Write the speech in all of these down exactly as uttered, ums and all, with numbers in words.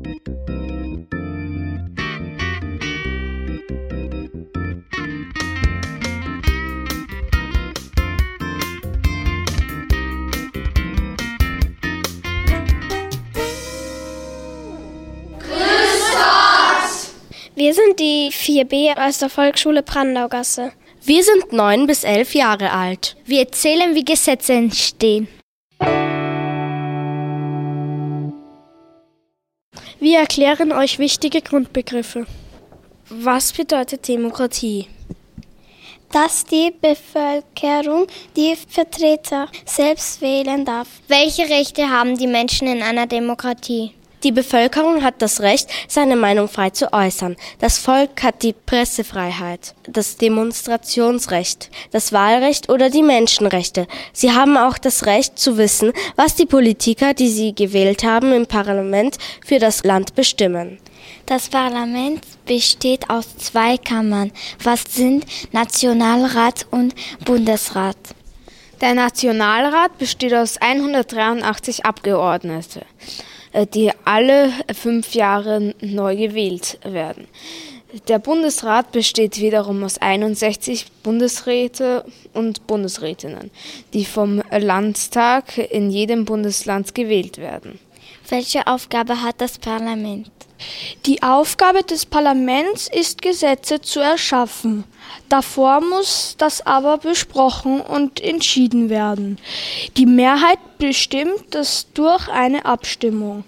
Wir sind die vier B aus der Volksschule Brandaugasse. Wir sind neun bis elf Jahre alt. Wir erzählen, wie Gesetze entstehen. Wir erklären euch wichtige Grundbegriffe. Was bedeutet Demokratie? Dass die Bevölkerung die Vertreter selbst wählen darf. Welche Rechte haben die Menschen in einer Demokratie? Die Bevölkerung hat das Recht, seine Meinung frei zu äußern. Das Volk hat die Pressefreiheit, das Demonstrationsrecht, das Wahlrecht oder die Menschenrechte. Sie haben auch das Recht zu wissen, was die Politiker, die sie gewählt haben, im Parlament für das Land bestimmen. Das Parlament besteht aus zwei Kammern. Was sind Nationalrat und Bundesrat? Der Nationalrat besteht aus hundertdreiundachtzig Abgeordneten, die alle fünf Jahre neu gewählt werden. Der Bundesrat besteht wiederum aus einundsechzig Bundesräte und Bundesrätinnen, die vom Landtag in jedem Bundesland gewählt werden. Welche Aufgabe hat das Parlament? Die Aufgabe des Parlaments ist, Gesetze zu erschaffen. Davor muss das aber besprochen und entschieden werden. Die Mehrheit bestimmt das durch eine Abstimmung.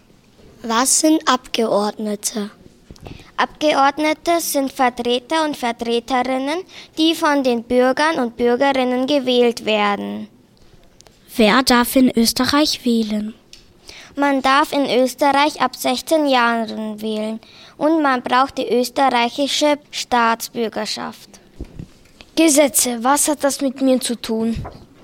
Was sind Abgeordnete? Abgeordnete sind Vertreter und Vertreterinnen, die von den Bürgern und Bürgerinnen gewählt werden. Wer darf in Österreich wählen? Man darf in Österreich ab sechzehn Jahren wählen und man braucht die österreichische Staatsbürgerschaft. Gesetze, was hat das mit mir zu tun?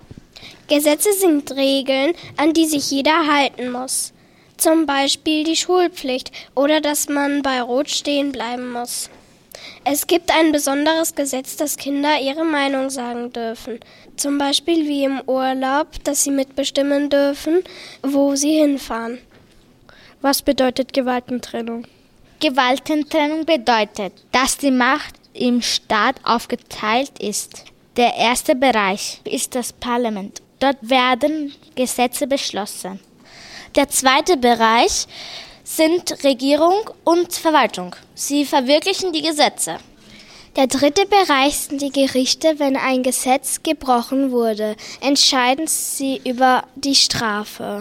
Gesetze sind Regeln, an die sich jeder halten muss. Zum Beispiel die Schulpflicht oder dass man bei Rot stehen bleiben muss. Es gibt ein besonderes Gesetz, dass Kinder ihre Meinung sagen dürfen. Zum Beispiel wie im Urlaub, dass sie mitbestimmen dürfen, wo sie hinfahren. Was bedeutet Gewaltentrennung? Gewaltentrennung bedeutet, dass die Macht im Staat aufgeteilt ist. Der erste Bereich ist das Parlament. Dort werden Gesetze beschlossen. Der zweite Bereich sind Regierung und Verwaltung. Sie verwirklichen die Gesetze. Der dritte Bereich sind die Gerichte. Wenn ein Gesetz gebrochen wurde, entscheiden sie über die Strafe.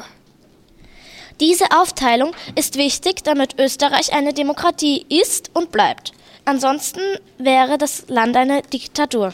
Diese Aufteilung ist wichtig, damit Österreich eine Demokratie ist und bleibt. Ansonsten wäre das Land eine Diktatur.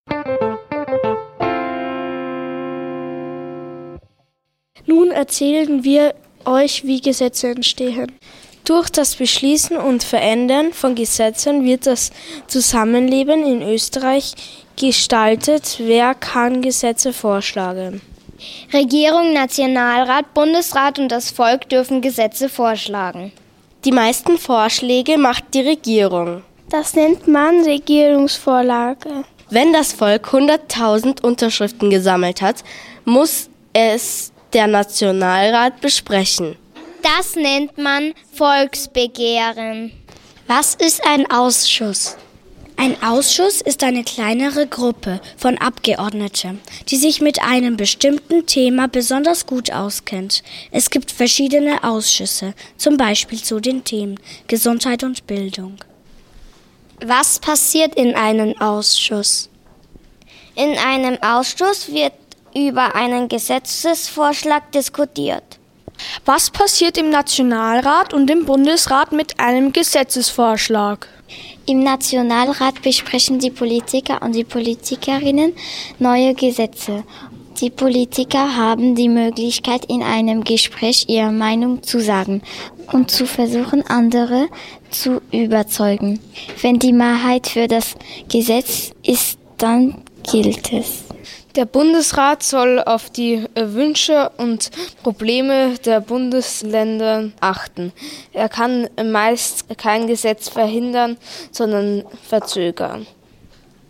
Nun erzählen wir euch, wie Gesetze entstehen. Durch das Beschließen und Verändern von Gesetzen wird das Zusammenleben in Österreich gestaltet. Wer kann Gesetze vorschlagen? Regierung, Nationalrat, Bundesrat und das Volk dürfen Gesetze vorschlagen. Die meisten Vorschläge macht die Regierung. Das nennt man Regierungsvorlage. Wenn das Volk hunderttausend Unterschriften gesammelt hat, muss es der Nationalrat besprechen. Das nennt man Volksbegehren. Was ist ein Ausschuss? Ein Ausschuss ist eine kleinere Gruppe von Abgeordneten, die sich mit einem bestimmten Thema besonders gut auskennt. Es gibt verschiedene Ausschüsse, zum Beispiel zu den Themen Gesundheit und Bildung. Was passiert in einem Ausschuss? In einem Ausschuss wird über einen Gesetzesvorschlag diskutiert. Was passiert im Nationalrat und im Bundesrat mit einem Gesetzesvorschlag? Im Nationalrat besprechen die Politiker und die Politikerinnen neue Gesetze. Die Politiker haben die Möglichkeit, in einem Gespräch ihre Meinung zu sagen und zu versuchen, andere zu überzeugen. Wenn die Mehrheit für das Gesetz ist, dann gilt es. Der Bundesrat soll auf die Wünsche und Probleme der Bundesländer achten. Er kann meist kein Gesetz verhindern, sondern verzögern.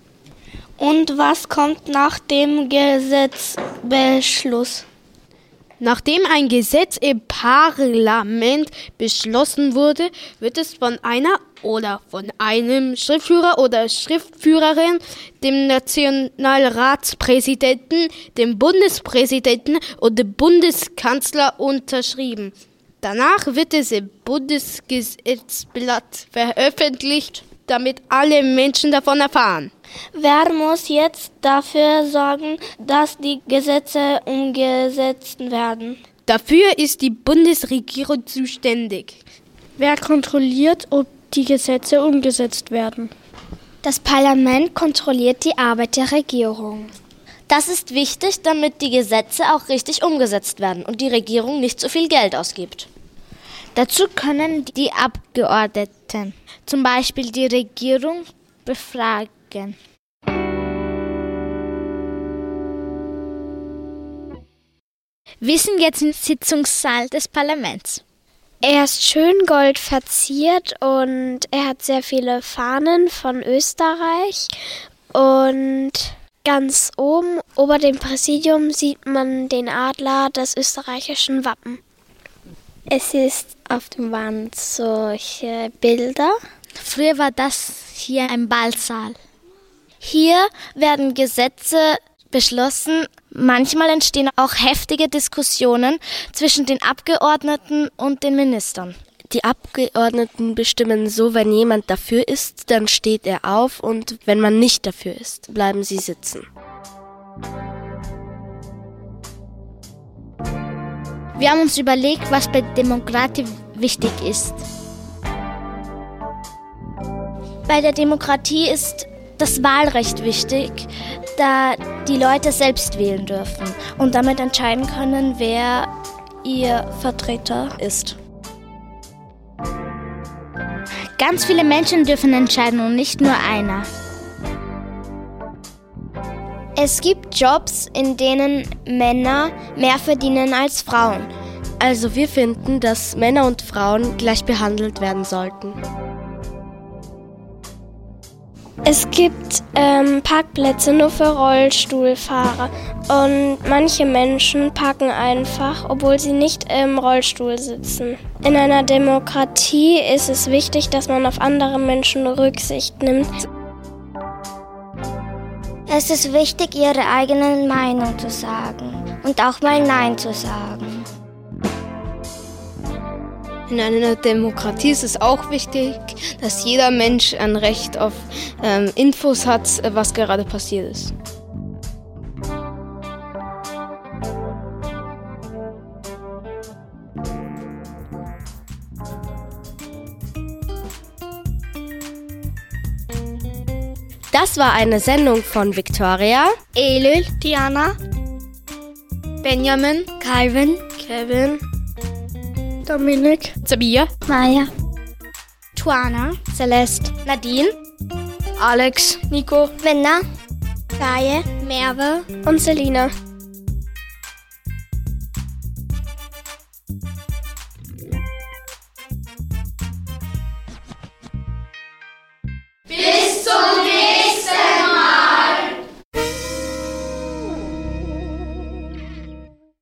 Und was kommt nach dem Gesetzbeschluss? Nachdem ein Gesetz im Parlament beschlossen wurde, wird es von einer oder von einem Schriftführer oder Schriftführerin, dem Nationalratspräsidenten, dem Bundespräsidenten und dem Bundeskanzler unterschrieben. Danach wird es im Bundesgesetzblatt veröffentlicht, damit alle Menschen davon erfahren. Wer muss jetzt dafür sorgen, dass die Gesetze umgesetzt werden? Dafür ist die Bundesregierung zuständig. Wer kontrolliert, ob die Gesetze umgesetzt werden? Das Parlament kontrolliert die Arbeit der Regierung. Das ist wichtig, damit die Gesetze auch richtig umgesetzt werden und die Regierung nicht so viel Geld ausgibt. Dazu können die Abgeordneten zum Beispiel die Regierung befragen. Wir sind jetzt im Sitzungssaal des Parlaments. Er ist schön gold verziert und er hat sehr viele Fahnen von Österreich. Und ganz oben, über dem Präsidium, sieht man den Adler des österreichischen Wappen. Es ist auf der Wand solche Bilder. Früher war das hier ein Ballsaal. Hier werden Gesetze beschlossen. Manchmal entstehen auch heftige Diskussionen zwischen den Abgeordneten und den Ministern. Die Abgeordneten bestimmen so, wenn jemand dafür ist, dann steht er auf und wenn man nicht dafür ist, bleiben sie sitzen. Wir haben uns überlegt, was bei Demokratie wichtig ist. Bei der Demokratie ist das Wahlrecht wichtig, da die Leute selbst wählen dürfen und damit entscheiden können, wer ihr Vertreter ist. Ganz viele Menschen dürfen entscheiden und nicht nur einer. Es gibt Jobs, in denen Männer mehr verdienen als Frauen. Also wir finden, dass Männer und Frauen gleich behandelt werden sollten. Es gibt ähm, Parkplätze nur für Rollstuhlfahrer und manche Menschen parken einfach, obwohl sie nicht im Rollstuhl sitzen. In einer Demokratie ist es wichtig, dass man auf andere Menschen Rücksicht nimmt. Es ist wichtig, ihre eigene Meinung zu sagen und auch mal Nein zu sagen. In einer Demokratie ist es auch wichtig, dass jeder Mensch ein Recht auf ähm, Infos hat, was gerade passiert ist. Das war eine Sendung von Victoria, Elül, Diana, Benjamin, Calvin, Kevin, Dominik, Sabia, Maya, Tuana, Celeste, Nadine, Alex, Nico, Linda, Gaye, Merve und Selina.